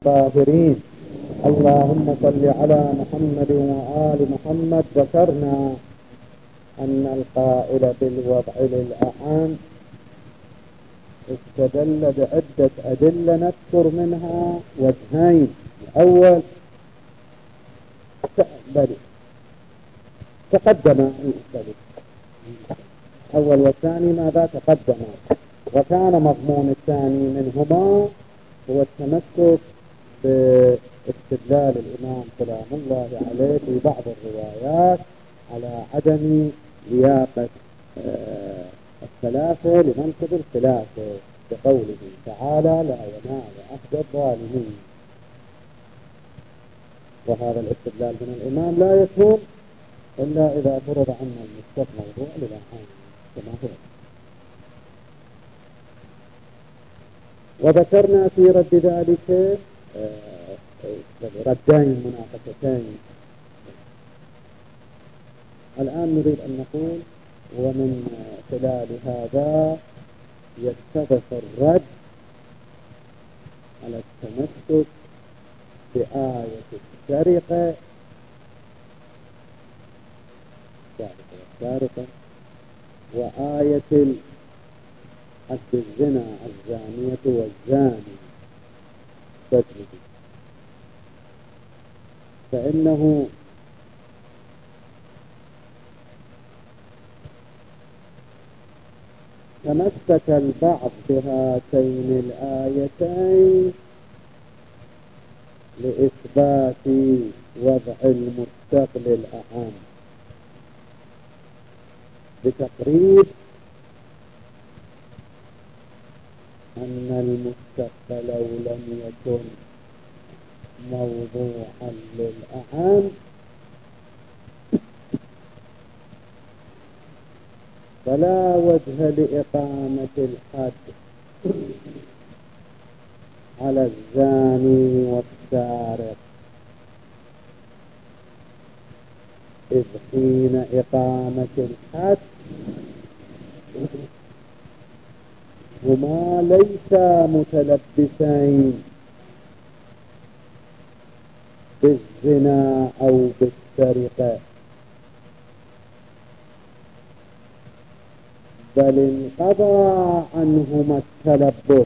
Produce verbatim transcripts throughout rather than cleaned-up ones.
الطاهرين. اللهم صل على محمد وآل محمد. ذكرنا أن القائل بالوضع للأعان استدل بعدة أدلة نذكر منها وجهين. الأول بل تقدم أول والثاني ماذا تقدم، وكان مضمون الثاني منهما هو التمسك باستدلال الإمام سلام الله عليه في بعض الروايات على عدم لياقة الثلاثة لمنصب الخلافة بقوله تعالى لا ينال عهد الظالمين. وهذا الاستدلال من الإمام لا يكون إلا إذا فرض عنا المستق موضوع للأعان كما هو. وذكرنا في رد ذلك ردين مناقشتين. الآن نريد أن نقول ومن خلال هذا يتضح الرد على التمسك بآية السرقة والسارقة وآية حد الزنا الزانية والزاني فاجلدوا. فإنه تمسك البعض بهاتين الآيتين لإثبات وضع المستقل الأعم بتقريب أن المستقل لو لم يكن موضوعا للأعم فلا وجه لإقامة الحد على الزاني والسارق، إذ حين إقامة الحد هما ليسا متلبسين بالزنا أو بالسرقة، بل انقضى عنهما التلبس.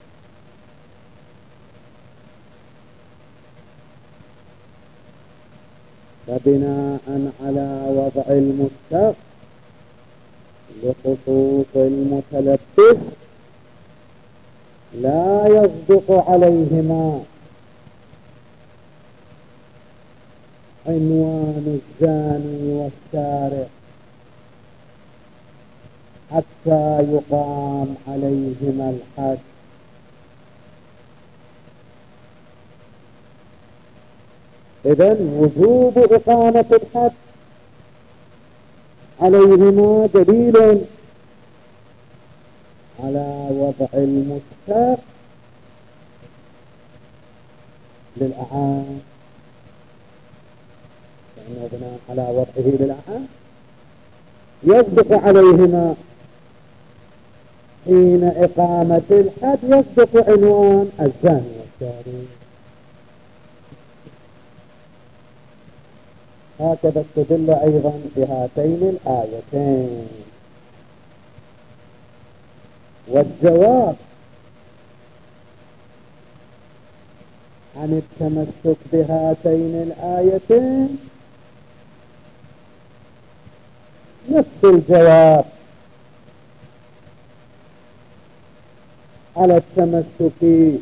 فبناء على وضع المستق لخصوص المتلبس لا يصدق عليهما عنوان الزاني والسارق حتى يقام عليهما الحد. إذن وجوب إقامة الحد عليهما دليل على وضع المستق للأعان، لأنه بناء على وضعه للأعان يصدق عليهما حين إقامة الحد يصدق عنوان الزاني والسارق. هكذا استدل أيضا بهاتين الآيتين. والجواب عن التمسك بهاتين الآيتين نفس الجواب على التمسك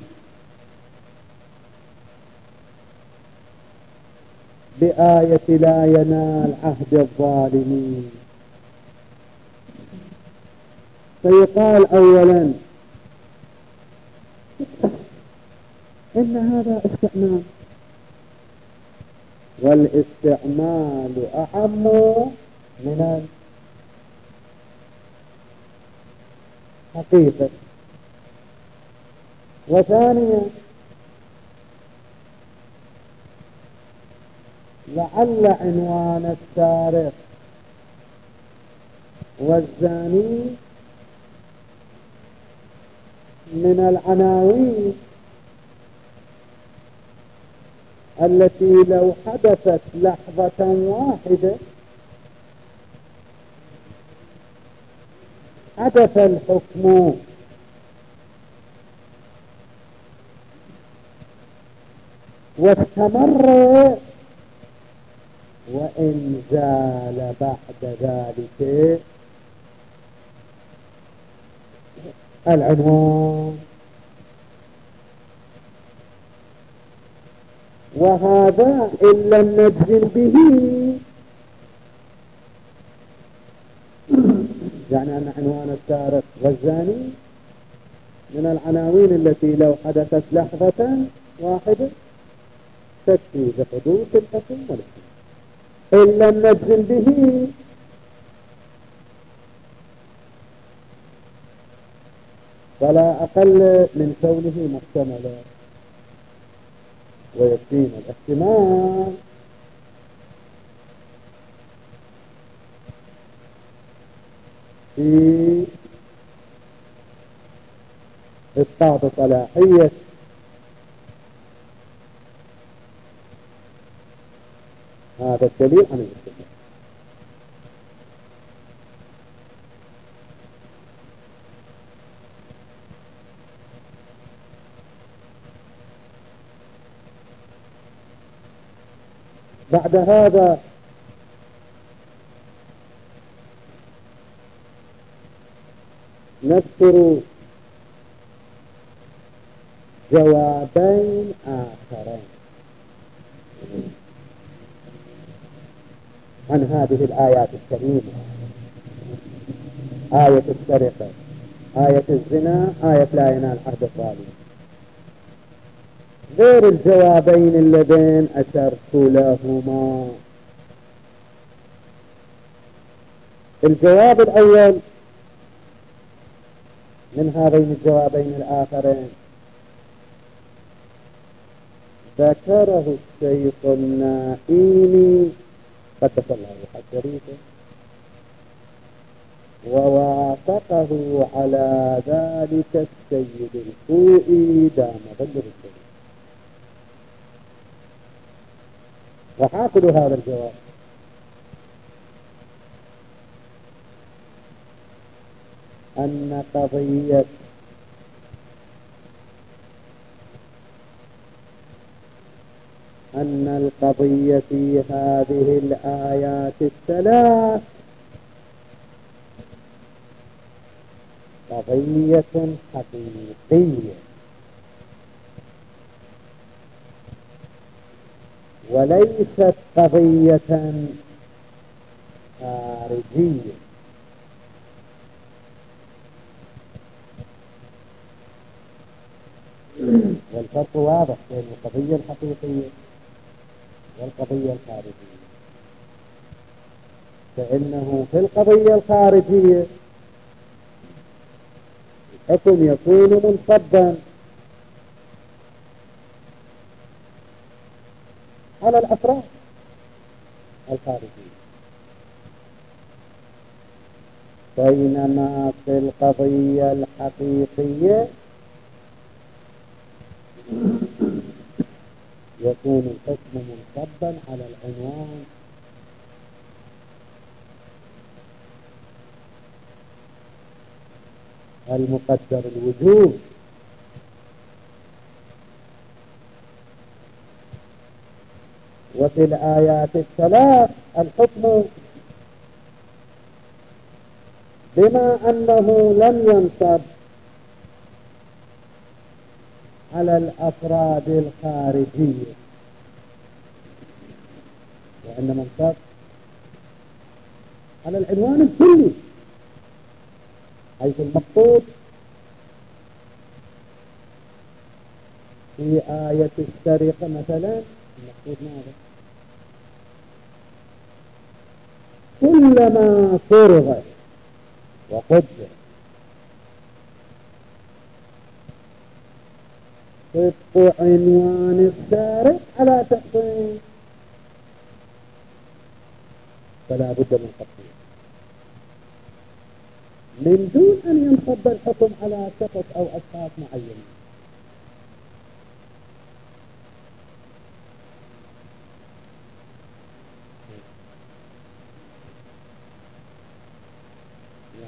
بآية لا ينال عهد الظالمين. فيقال أولا إن هذا استعمال، والاستعمال أعم من الحقيقة. وثانيا لعل عنوان السارق والزاني من العناوين التي لو حدثت لحظة واحدة حدث الحكم واستمر وإن زال بعد ذلك العنوان. وهذا إن لم نجزم به يعني أن عنوان السارق والزاني من العناوين التي لو حدثت لحظة واحدة تكفي بحدوث الحكم والحكم. إن لم نجزم به فلا أقل من كونه محتملا، ويكفينا الاحتمال في إسقاط صلاحية هذا الدليل عن الاحتمال. بعد هذا نذكر جوابين آخرين عن هذه الآيات الكريمة، آية السرقة، آية الزنا، آية لا ينال عهد الظالم، غير الجوابين اللذين أشرت لهما. الجواب الأول من هذين الجوابين الآخرين ذكره الشيخ النائمي قدس الله روحه الشريفة ووافقه على ذلك السيد الخوئي دام ظله الشريف. وحاصل هذا الجواب أن قضية أن القضية في هذه الآيات الثلاث قضية حقيقية وليست قضية خارجية. والفرق واضح بين القضية الحقيقية والقضية الخارجية، فإنه في القضية الخارجية الحكم يكون منصبا على الأفراد الخارجية، بينما في القضية الحقيقية يكون الحكم منصبا على العنوان. المقدر الوجوب وفي الآيات الثلاث الحكم بما أنه لم ينصب على الأفراد الخارجية وإنما انصب على العنوان الكلي، حيث المقصود في آية السرقة مثلا المقصود ماذا؟ كلما فرغ وقدر صدق عنوان السارق على تحصيل فلا بد من تقدير من دون أن ينصب الحكم على شخص أو أشخاص معينين.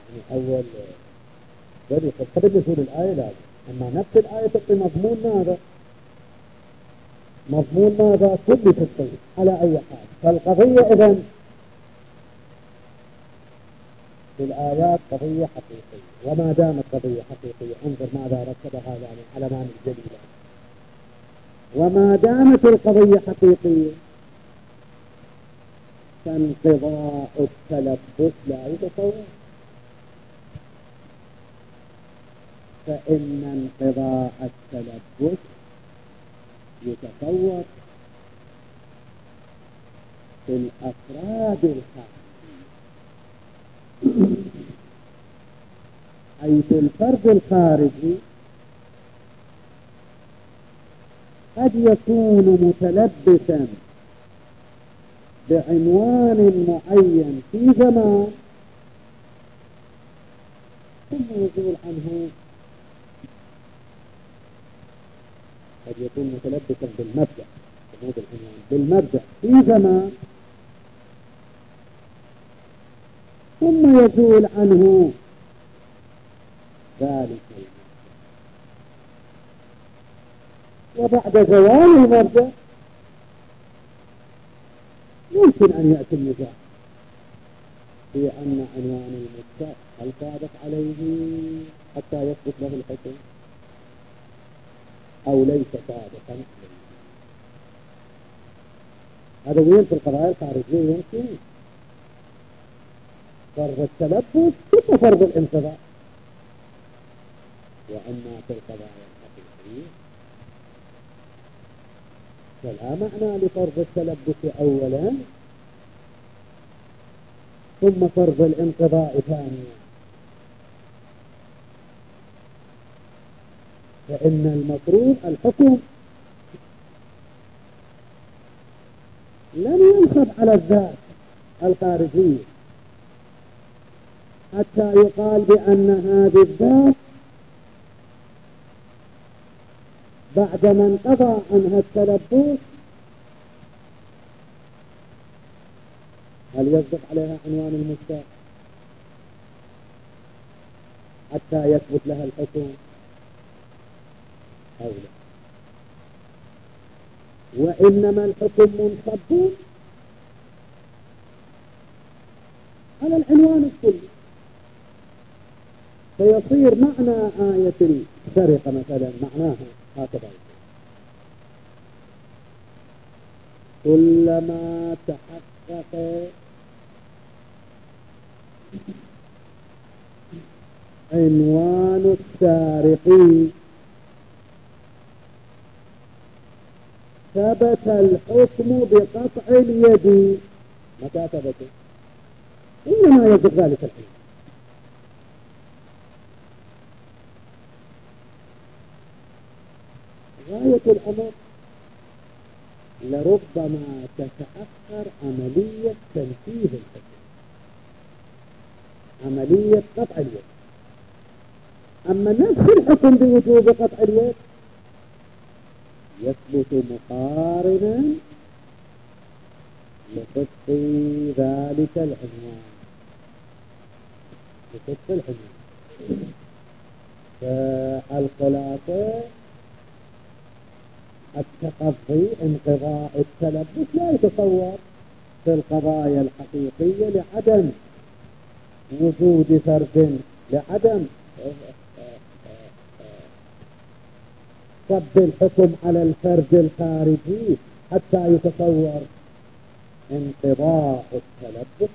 يعني أول ذلك قبل نزول الآية لا، أما نفس الآية تعطي مضمون ماذا؟ مضمون ماذا؟ كل تفصيل على أي حال. فالقضية إذن في الآيات قضية حقيقية، وما دامت قضية حقيقية انظر ماذا رتب هذا عن العلمان الجليلة. وما دامت القضية حقيقية فانقضاء التلبس لا يتصور، فإن انقضاء التلبس يتصور في الأفراد الخارجية، أي في الفرد الخارجي قد يكون متلبسا بعنوان معين في زمان ثم يزول عنه. قد يكون متلبسا بالمبدأ بالمبدأ في زمان ثم يزول عنه ذلك المبدأ، وبعد زوال المبدأ يمكن أن يأتي النزاع في أن عنوان المبدأ هل صادق عليه حتى يثبت له الحكم أو ليس صادقا عليه. هذا وين في القضايا الخارجية يمكن فرض التلبس ثم فرض الانقضاء. وأما في القضايا الحقيقية فلا معنى لفرض التلبس أولا ثم فرض الانقضاء ثانيا، فإن المفروض الحكم لن ينصب على الذات الخارجية حتى يقال بأن هذه الذات بعدما انقضى عنها التلبس هل يصدق عليها عنوان المشتاق حتى يثبت لها الحكم أو لا. وإنما الحكم منصب على العنوان الكلي، فيصير معنى آية السرقة مثلا معناها هكذا: كلما تحقق عنوان السارق ثبت الحكم بقطع اليد. متى ثبت؟ إنما يجب ذلك الحكم. غاية الأمر لربما تتأخر عملية تنفيذ الحكم، عملية قطع اليد. أما نفس الحكم بوجوب قطع اليد يثبت مقارنا لصدق ذلك العنوان، لصدق العنوان. فالخلاصة التقضي انقضاء التلبس لا يتصور في القضايا الحقيقية لعدم وجود فرد، لعدم صب الحكم على الفرد الخارجي حتى يتصور انقضاء التلبس.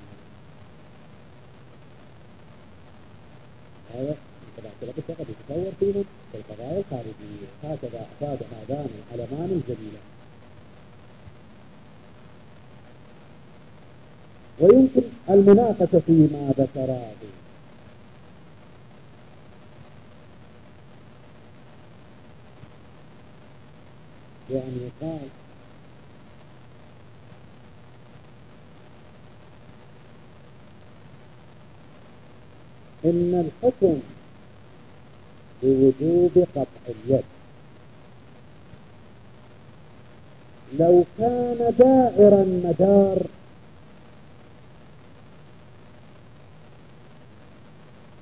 هذا انقضاء التلبس فقد يتصور فيه في القضايا الخارجية. هكذا أفاد هذان العلمان الجليلان. ويمكن المناقشة فيما ذكراه. يعني يقال إن الحكم بوجوب قطع اليد لو كان دائرا مدار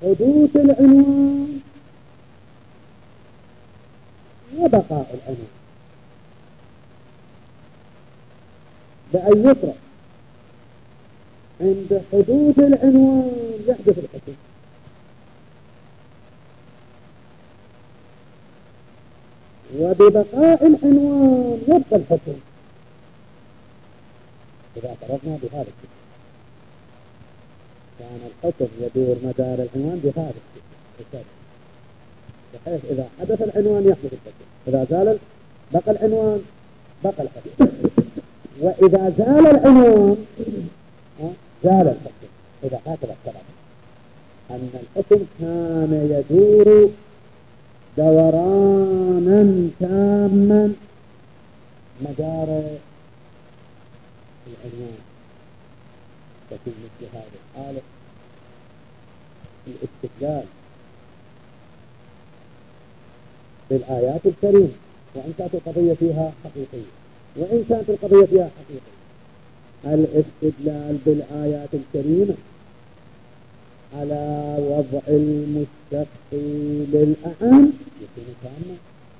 حدوث العنوان وبقاء العنوان، بأن يطرح عند حدوث العنوان يحدث الحكم، وببقاء العنوان يبقى الحكم. إذا فرضنا بهذا الشكل كان الحكم يدور مدار العنوان بهذا الشكل، بحيث إذا حدث العنوان يحدث الحكم، إذا زال بقى العنوان بقى الحكم، وإذا زال العنوان زال الحكم. إذا هكذا افترض أن الحكم كان يدور دورانا تاما مدار العنوان، ففي مثل هذه الحالة الاستدلال بالآيات الكريمة، وإن كانت القضية فيها حقيقية وإن كانت القضية فيها حقيقية، الاستدلال بالآيات الكريمة على وضع المستقي للأعم يكون تاما.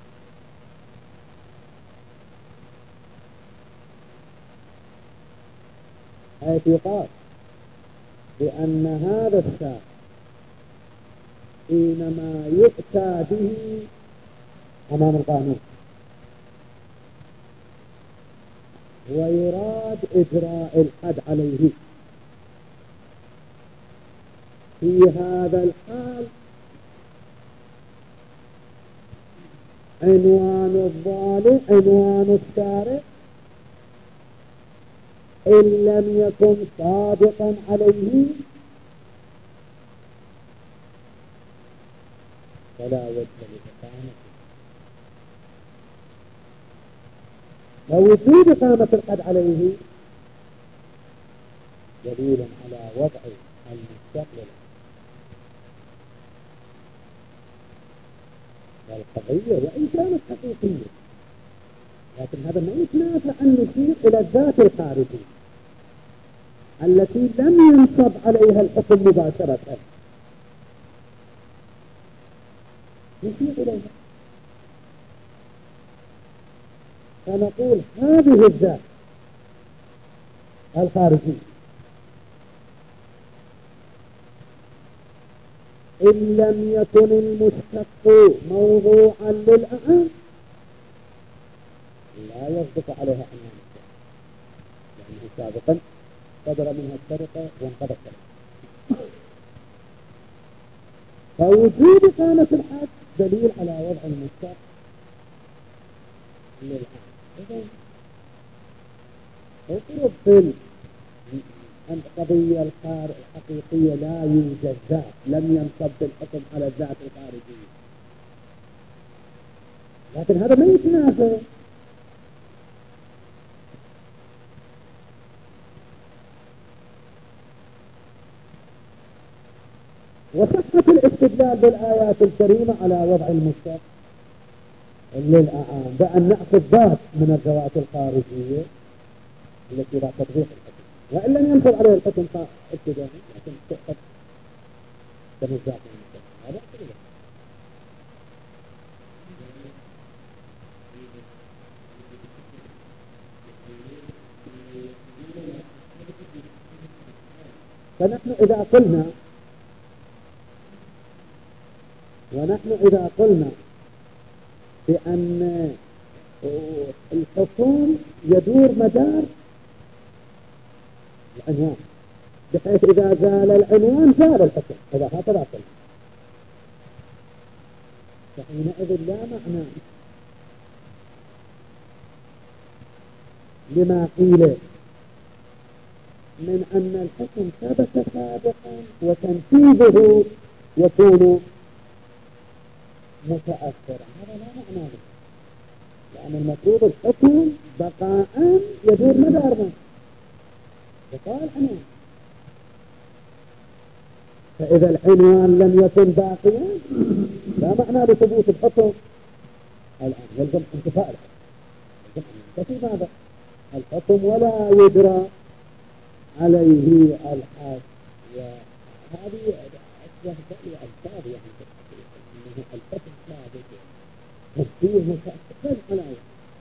حيث يقال بأن هذا الشرع حينما يؤتى به أمام القانون ويراد إجراء الحد عليه، في هذا الحال عنوان الظالم عنوان الشارع إن لم يكن صادقا عليه فلا وجه لإقامته. ووجود إقامة الحد عليه دليل على وضع المستقبل والقضية وإن كانت حقيقية، لكن هذا ما يتنافى أن نشير إلى الذات الخارجية التي لم ينصب عليها الحكم مباشرة، نشير إليها فنقول هذه الذات الخارجية إن لم يكن المشتق موضوعا للأعم لا يصدق عليها عنوان الشرع، لأنه سابقا صدر منها السرقة وانقضى السرقة. فوجود إقامة الحد دليل على وضع المشتق للأعم. إذن افرض في القضية الحقيقية لا يوجد ذات، لم ينصب الحكم على الذات الخارجية، لكن هذا ما يتنافى وصحة الاستدلال بالآيات الكريمة على وضع المشتق للأعام بأن نأخذ ذات من الذوات الخارجية التي لا تطبيق الحكم، وإن لم ينصب عليها الحكم ابتداء لكن تؤخذ كم الذات من المشتق. هذا أكثر. فنحن إذا قلنا ونحن إذا قلنا بأن الحكم يدور مدار العنوان بحيث إذا زال العنوان زال الحكم، إذا هكذا قلنا فحينئذ لا معنى لما قيل من أن الحكم ثبت سابقا وتنفيذه يكون متأثرا، هذا لا معنى له، لأن المفروض الحكم بقاء يدور مدار ما بقاء العنوان، فإذا العنوان لم يكن باقيا لا معنى لثبوت الحكم الآن، يلزم انتفاء الحكم، يلزم أن ينتفي ماذا الحكم ولا يدرى عليه الحد. وهذه يهدأ ألفاظ يعني إنه الفتح ثابت تفسير متأكد على آية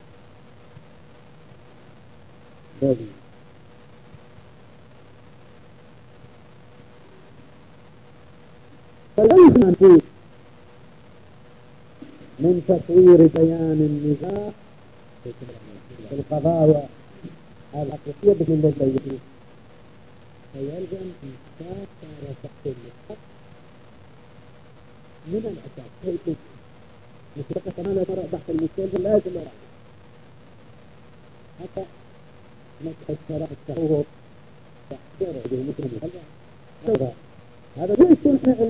بلي فليس منفوذ من تصوير بيان النزاع في القضايا الحقيقية بكل البيان فيلزم إنسان صار تحصيل الحق من الأساس كيف مثل كمان لا ترى بحث المستلزم لازم يرى حتى مسح الشرع التحوه تحصيره به مثل المخلع هذا ليس الفعل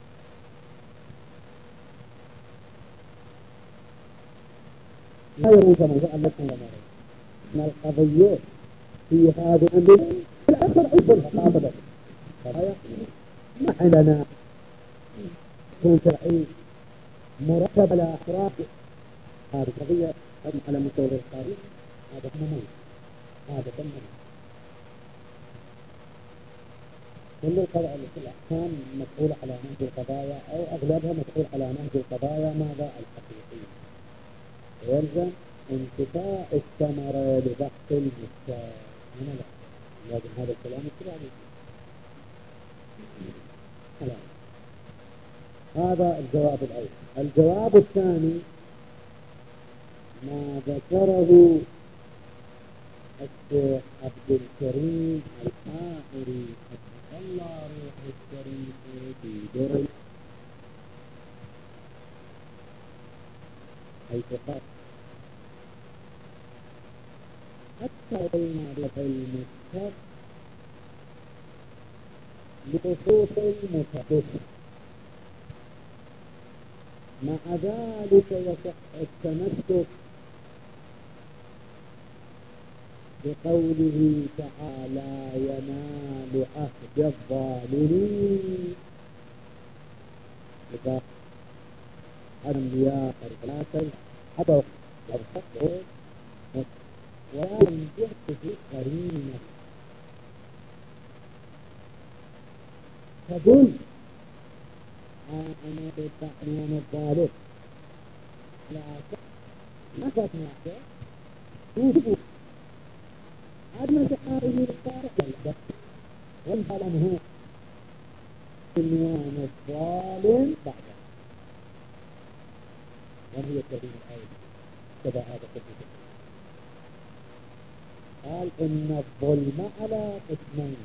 لا يروج من فعل لكم لما من القضية في هذا الأمر الآخر أيضا خاطبة ما لنا كون شرعي مرتب على أحراف هذه قضية على مستوى القارئ هذا مميز هذا مميز كل القضايا كل الأحكام مسؤولة على نهج القضايا أو أغلبها مسؤول على نهج القضايا ماذا الحقيقي ويلزم انتفاء الثمرة لبحث المستوى هنا لا لازم هذا الكلام يصير عليه هذا الجواب الأول. الجواب الثاني ما ذكره الشيخ عبد الكريم الحائري الله روح الكريم في درج حيث قال حتى بين المستر لخصوص المتخصص مع ذلك يصح التمسك بقوله تعالى ينال عهد الظالمين إذا الأنبياء الثلاثة حتى الخطر وأن يحدث قرينة تدل أنا بالتعليم الظالم لا نفت معك توجد عدم تحاربه الصارح لله والظلم هو عنوان الظالم بعده وهي كريم الآية كذا هذا كذا قال إن الظلم على قسمين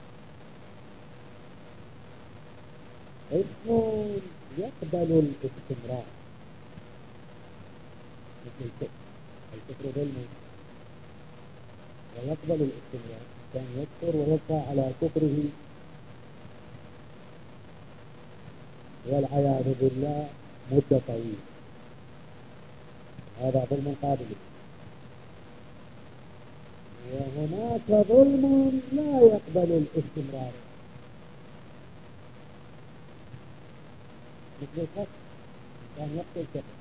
قسم يقبل الاستمرار مثل الكفر الكفر ظلم ويقبل الاستمرار كان يكفر ويبقى على كفره والعياذ بالله مدة طويلة هذا ظلم قابل وهناك ظلم لا يقبل الاستمرار مثل القتل كان يقتل كفر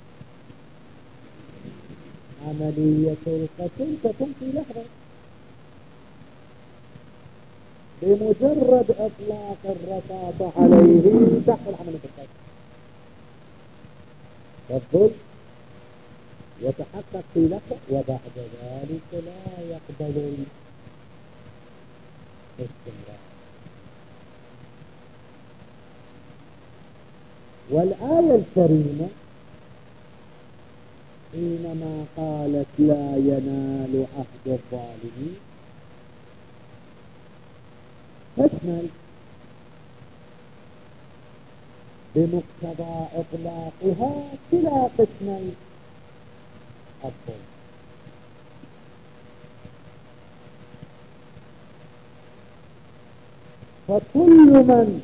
عملية القتل تكون في لحظة بمجرد اطلاق الرصاص عليه تحصل عملية القتل فالظلم يتحقق في لحظة وبعد ذلك لا يقبل الاستمرار. والآية الكريمة حينما قالت لا ينال عهد الظالمين تشمل بمقتضى إطلاقها كلا قسمي الظلم فكل من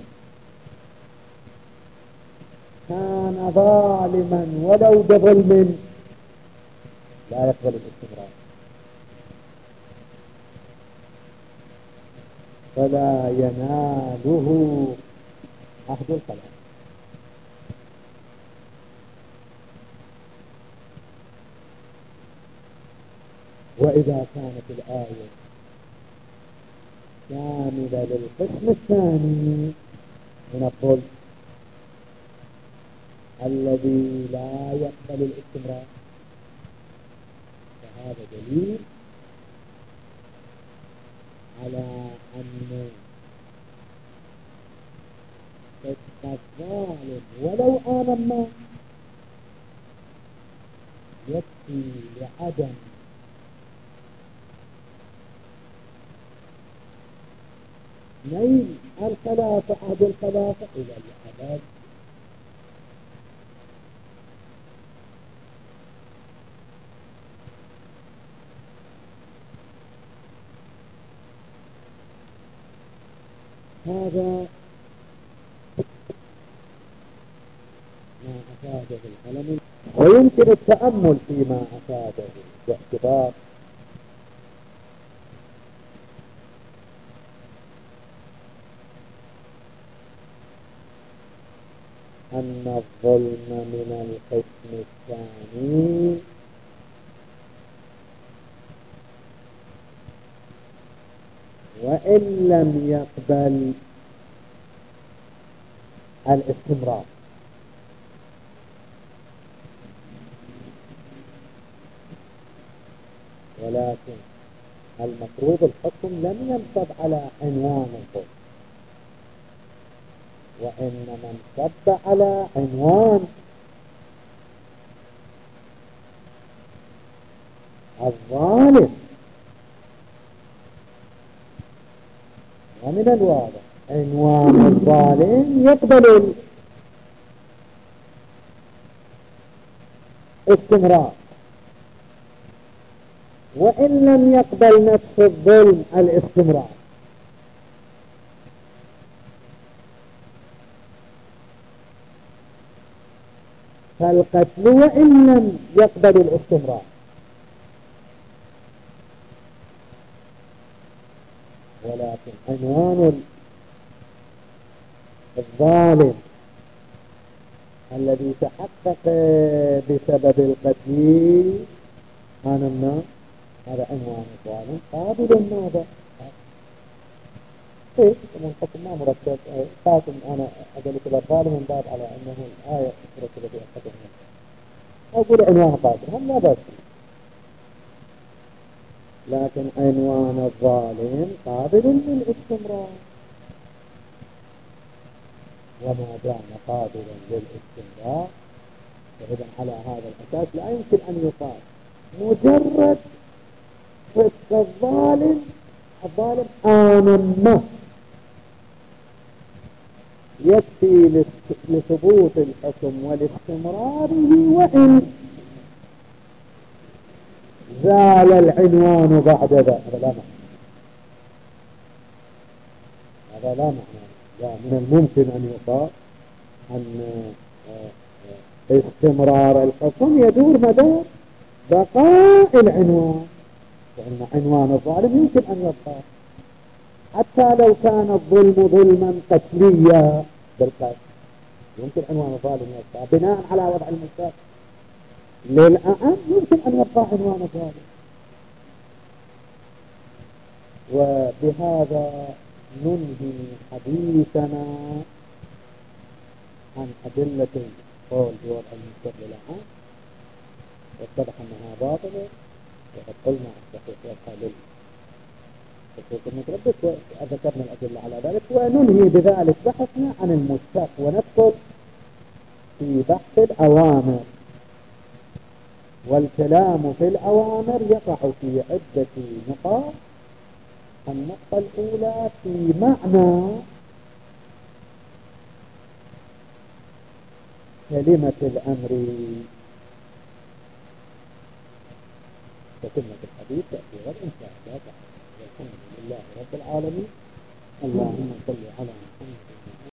كان ظالما ولو بظلم لا يقبل الاستمرار فلا يناله عهد الخلاص. وإذا كانت الآية كاملة للقسم الثاني من الظلم الذي لا يقبل الاستمرار، فهذا دليل على أن فسق الظالم ولو آمن ما يكفي لعدم نيل الخلافة عهد الخلافة إلى الأبد. هذا ما أفاده العلم، ويمكن التأمل فيما أفاده باعتبار أن الظلم من القسم الثاني وإن لم يقبل الاستمرار، ولكن المفروض الحكم لم ينصب على عنوان الظلم، وإنما انصب على عنوان الظالم. ومن الواضح عنوان الظالم يقبل الاستمرار، وإن لم يقبل نفس الظلم الاستمرار. فالقتل وإن لم يقبل الاستمرار، ولكن عنوان الظالم الذي تحقق بسبب القتل عن النار، هذا عنوان الظالم قابل ماذا؟ ايه من حكم ما مرتب قاسم انا ادلك الى الظالم من باب على انه الايه مرتبه في احد الناس، اقول عنوان قابل هم لا بأس، لكن عنوان الظالم قابل للاستمرار، وما دام قابلا للاستمرار فإذا على هذا الاساس لا يمكن ان يقال مجرد فسق الظالم الظالم آمن يكفي لثبوت الحكم والاستمراره، وإن زال العنوان بعد ذلك. هذا لا معنى، هذا لا معنى. لا، من الممكن أن يقال أن استمرار الحكم يدور مدى بقاء العنوان، لأن عنوان الظالم يمكن أن يبقى حتى لو كان الظلم ظلما قتليا بالقتل، يمكن عنوان الظالم يبقى بناء على وضع المشاكل. للأعم يمكن أن يبقى عنوان الظالم. وبهذا ننهي حديثنا عن أدلة القول بوضع المشاكل للأعم، واتضح أنها باطلة، وقد قلنا الصحيح والحلال الصحيح المتربص وذكرنا الأدلة على ذلك، وننهي بذلك بحثنا عن المشتق وندخل في بحث الأوامر. والكلام في الأوامر يقع في عدة نقاط. النقطة الأولى في معنى كلمة الأمر، تتمة الحديث تأتي غدا إن شاء الله تعالى. والحمد لله رب العالمين. اللهم صل على محمد.